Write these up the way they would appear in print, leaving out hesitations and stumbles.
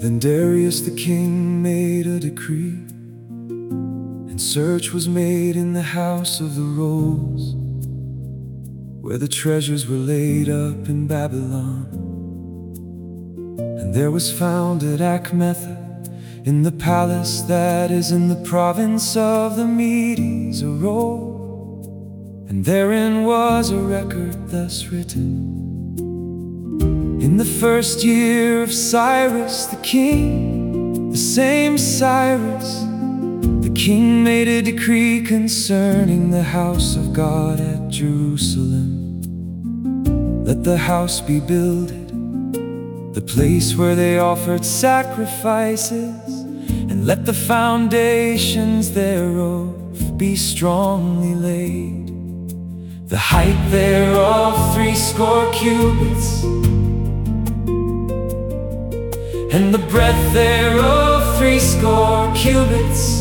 Then Darius the king made a decree, and search was made in the house of the rolls, where the treasures were laid up in Babylon. And there was found at Achmetha, in the palace that is in the province of the Medes, a roll, and therein was a record thus written: in the first year of Cyrus the king, the same Cyrus, the king made a decree concerning the house of God at Jerusalem. Let the house be builded, the place where they offered sacrifices, and let the foundations thereof be strongly laid. The height thereof 80 cubits, and the breadth thereof 80 cubits,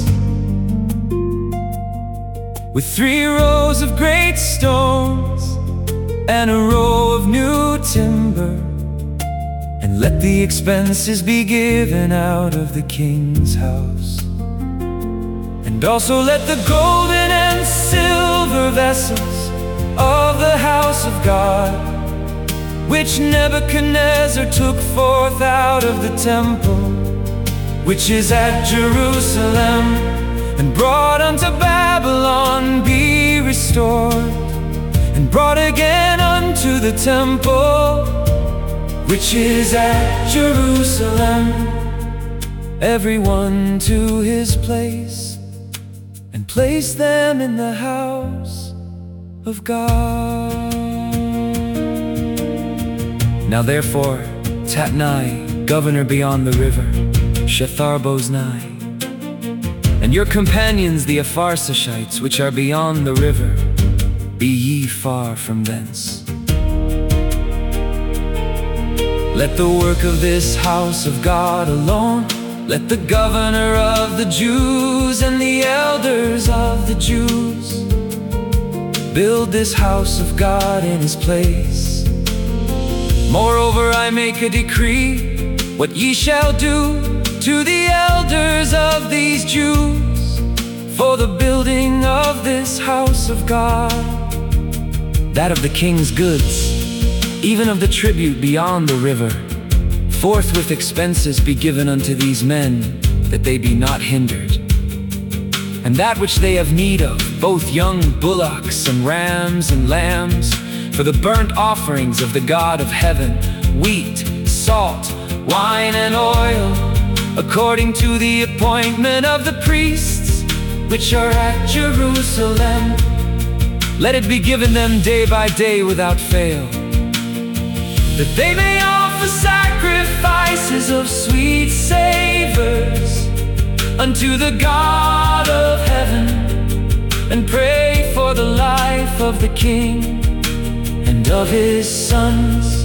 with 3 rows of great stones, and a row of new timber. And let the expenses be given out of the king's house. And also let the golden and silver vessels of the house of God, which Nebuchadnezzar took forth out of the temple, which is at Jerusalem, and brought unto Babylon, be restored, and brought again unto the temple, which is at Jerusalem, every one to his place, and place them in the house of God. Now therefore, Tatnai, governor beyond the river, Shethar-boznai, and your companions the Apharsashites, which are beyond the river, be ye far from thence. Let the work of this house of God alone, let the governor of the Jews and the elders of the Jews build this house of God in his place. Moreover, I make a decree, what ye shall do to the elders of these Jews for the building of this house of God, that of the king's goods, even of the tribute beyond the river, forthwith expenses be given unto these men, that they be not hindered. And that which they have need of, both young bullocks and rams and lambs, for the burnt offerings of the God of heaven, wheat, salt, wine, and oil, according to the appointment of the priests, which are at Jerusalem, let it be given them day by day without fail, that they may offer sacrifices of sweet savors unto the God of heaven, and pray for the life of the king and of his sons.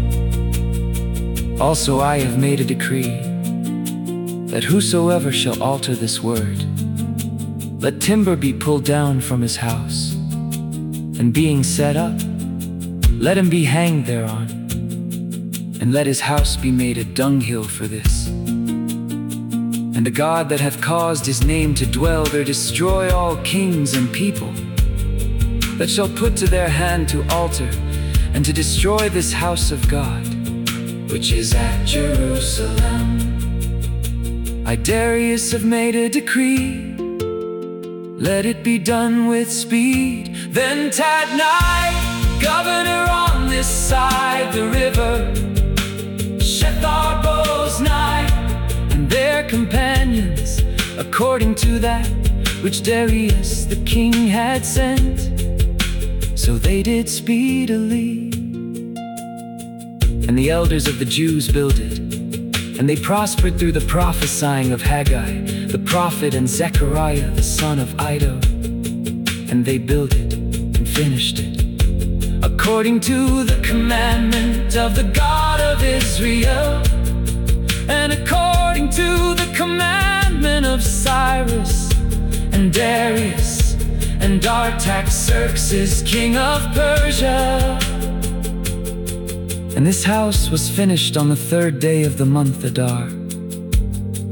Also I have made a decree, that whosoever shall alter this word, let timber be pulled down from his house, and being set up, let him be hanged thereon, and let his house be made a dunghill for this. And the God that hath caused his name to dwell there destroy all kings and people that shall put to their hand to alter and to destroy this house of God, which is at Jerusalem. I, Darius, have made a decree, let it be done with speed. Then Tatnai, governor on this side the river, Shethar-boznai, and their companions, according to that which Darius the king had sent, so they did speedily. And the elders of the Jews builded, and they prospered through the prophesying of Haggai the prophet and Zechariah the son of Iddo. And they builded and finished it, according to the commandment of the God of Israel, and according to the commandment of Cyrus and Darius and Artaxerxes, king of Persia. And this house was finished on the 3rd day of the month Adar,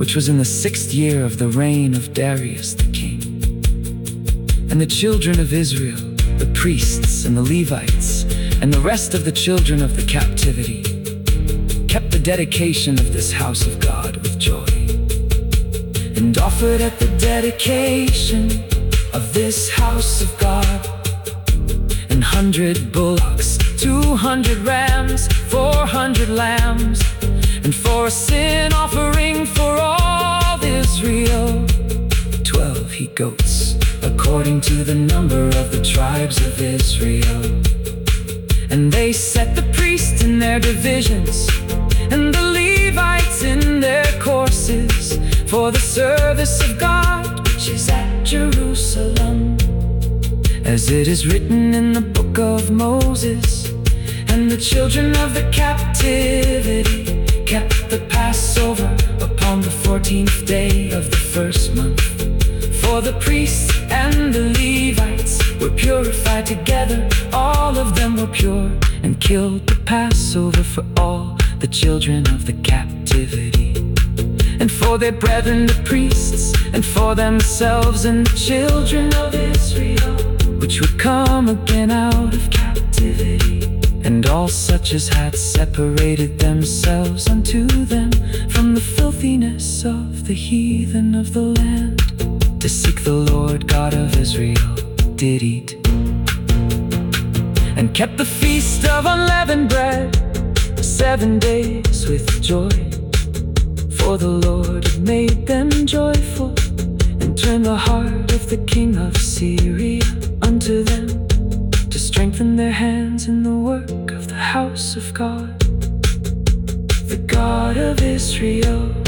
which was in the 6th year of the reign of Darius the king. And the children of Israel, the priests and the Levites, and the rest of the children of the captivity, kept the dedication of this house of God with joy, and offered at the dedication of this house of God 100 bullocks, 200 rams, 400 lambs, and for a sin offering for all Israel, 12 he-goats, according to the number of the tribes of Israel. And they set the priests in their divisions, and the Levites in their courses, for the service of God which is at Jerusalem, as it is written in the book of Moses. And the children of the captivity kept the Passover upon the 14th day of the first month. For the priests and the Levites were purified together, all of them were pure, and killed the Passover for all the children of the captivity, and for their brethren the priests, and for themselves and the children of Israel, which would come again out of captivity, and all such as had separated themselves unto them from the filthiness of the heathen of the land, to seek the Lord God of Israel, did eat, and kept the feast of unleavened bread 7 days with joy. For the Lord had made them joyful, and turned the heart of the king of Syria unto them, to strengthen their hands in the work of the house of God, the God of Israel.